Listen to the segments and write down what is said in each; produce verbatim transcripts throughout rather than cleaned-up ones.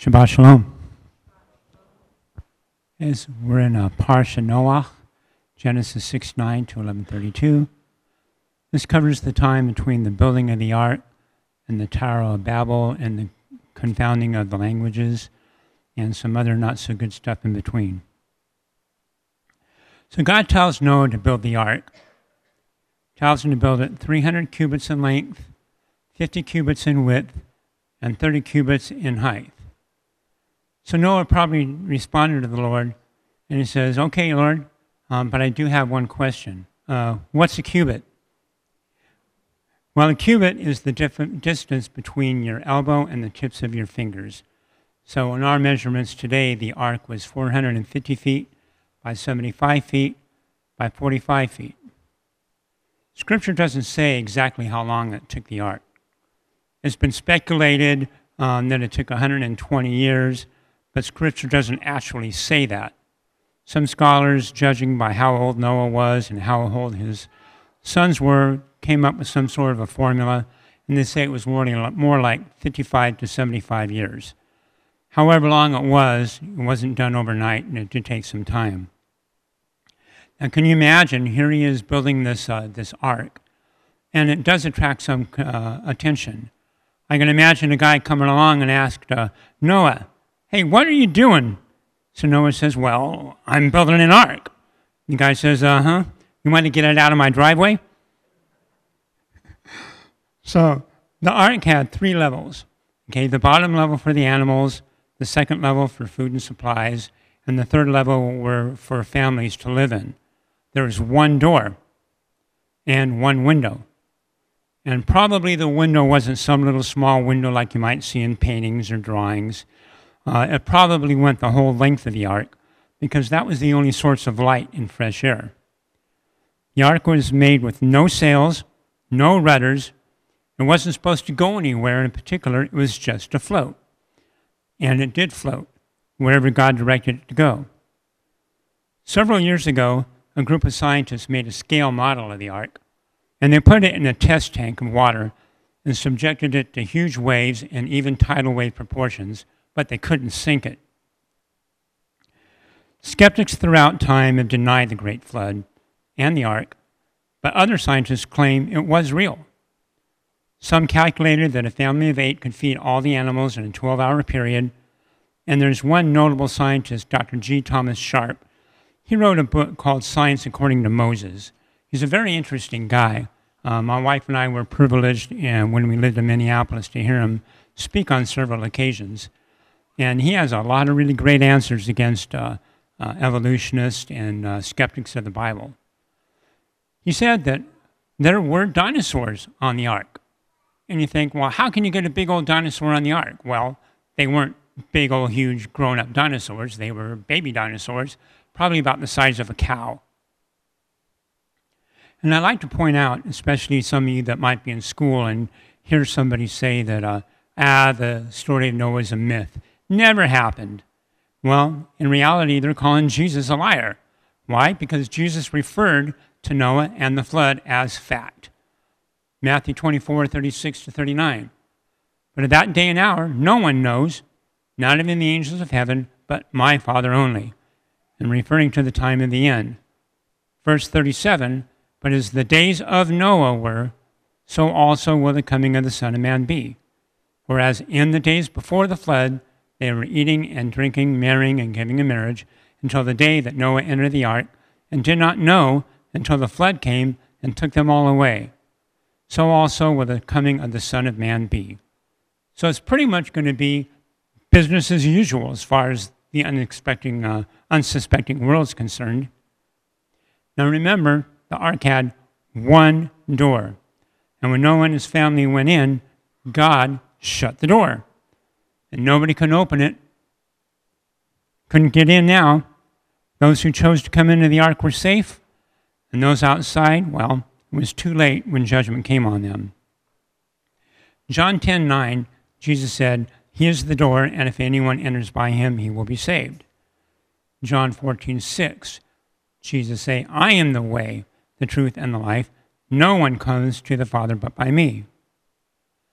Shabbat Shalom. As we're in a Parsha Noach, Genesis six nine to eleven thirty-two. This covers the time between the building of the ark and the Tower of Babel and the confounding of the languages and some other not so good stuff in between. So God tells Noah to build the ark. Tells him to build it three hundred cubits in length, fifty cubits in width, and thirty cubits in height. So Noah probably responded to the Lord, and he says, okay, Lord, um, but I do have one question. Uh, what's a cubit? Well, a cubit is the different distance between your elbow and the tips of your fingers. So in our measurements today, the ark was four hundred fifty feet by seventy-five feet by forty-five feet. Scripture doesn't say exactly how long it took the ark. It's been speculated um, that it took one hundred twenty years, but Scripture doesn't actually say that. Some scholars, judging by how old Noah was and how old his sons were, came up with some sort of a formula, and they say it was more, more like fifty-five to seventy-five years. However long it was, it wasn't done overnight, and it did take some time. Now, can you imagine, here he is building this, uh, this ark, and it does attract some uh, attention. I can imagine a guy coming along and asked uh, Noah, hey, what are you doing? So Noah says, well, I'm building an ark. The guy says, uh-huh, you want to get it out of my driveway? So the ark had three levels. Okay, the bottom level for the animals, the second level for food and supplies, and the third level were for families to live in. There was one door and one window. And probably the window wasn't some little small window like you might see in paintings or drawings. Uh, it probably went the whole length of the ark because that was the only source of light and fresh air. The ark was made with no sails, no rudders. It wasn't supposed to go anywhere in particular. It was just to float. And it did float wherever God directed it to go. Several years ago, a group of scientists made a scale model of the ark, and they put it in a test tank of water and subjected it to huge waves and even tidal wave proportions, but they couldn't sink it. Skeptics throughout time have denied the Great Flood and the ark, but other scientists claim it was real. Some calculated that a family of eight could feed all the animals in a twelve-hour period, and there's one notable scientist, Doctor G. Thomas Sharp. He wrote a book called Science According to Moses. He's a very interesting guy. Uh, my wife and I were privileged uh, when we lived in Minneapolis to hear him speak on several occasions. And he has a lot of really great answers against uh, uh, evolutionists and uh, skeptics of the Bible. He said that there were dinosaurs on the ark. And you think, well, how can you get a big old dinosaur on the ark? Well, they weren't big old huge grown-up dinosaurs. They were baby dinosaurs, probably about the size of a cow. And I'd like to point out, especially some of you that might be in school and hear somebody say that, uh, ah, the story of Noah is a myth. Never happened. Well, in reality, they're calling Jesus a liar. Why? Because Jesus referred to Noah and the flood as fact. Matthew twenty-four, thirty-six to thirty-nine. But at that day and hour, no one knows, not even the angels of heaven, but my Father only. And referring to the time of the end. Verse thirty-seven, but as the days of Noah were, so also will the coming of the Son of Man be. Whereas in the days before the flood, they were eating and drinking, marrying and giving in marriage, until the day that Noah entered the ark, and did not know until the flood came and took them all away. So also will the coming of the Son of Man be. So it's pretty much going to be business as usual as far as the unexpected, uh, unsuspecting world is concerned. Now remember, the ark had one door. And when Noah and his family went in, God shut the door. And nobody could open it. Couldn't get in now. Those who chose to come into the ark were safe. And those outside, well, it was too late when judgment came on them. John ten nine, Jesus said, he is the door, and if anyone enters by him, he will be saved. John fourteen six, Jesus said, I am the way, the the truth, and the life. No one comes to the Father but by me.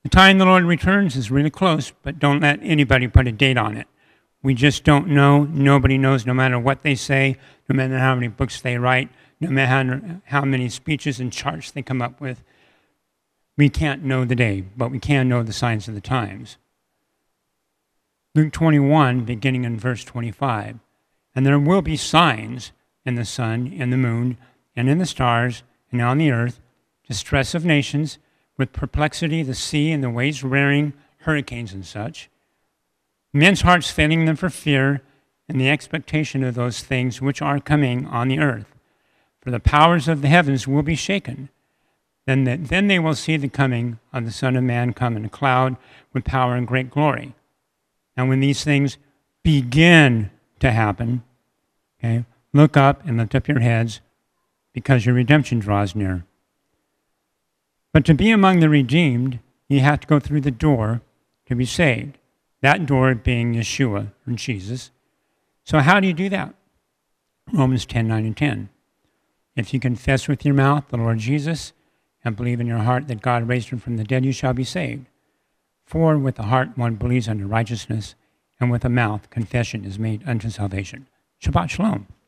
The time the Lord returns is really close, but don't let anybody put a date on it. We just don't know. Nobody knows, no matter what they say, no matter how many books they write, no matter how many speeches and charts they come up with. We can't know the day, but we can know the signs of the times. Luke twenty-one, beginning in verse twenty-five. And there will be signs in the sun, in the moon, and in the stars, and on the earth, distress of nations, with perplexity the sea and the waves rearing, hurricanes and such. Men's hearts failing them for fear, and the expectation of those things which are coming on the earth. For the powers of the heavens will be shaken. Then, the, then they will see the coming of the Son of Man come in a cloud with power and great glory. And when these things begin to happen, okay, look up and lift up your heads, because your redemption draws near. But to be among the redeemed, you have to go through the door to be saved. That door being Yeshua, or Jesus. So how do you do that? Romans ten, nine, and ten. If you confess with your mouth the Lord Jesus and believe in your heart that God raised him from the dead, you shall be saved. For with the heart one believes unto righteousness, and with the mouth confession is made unto salvation. Shabbat shalom.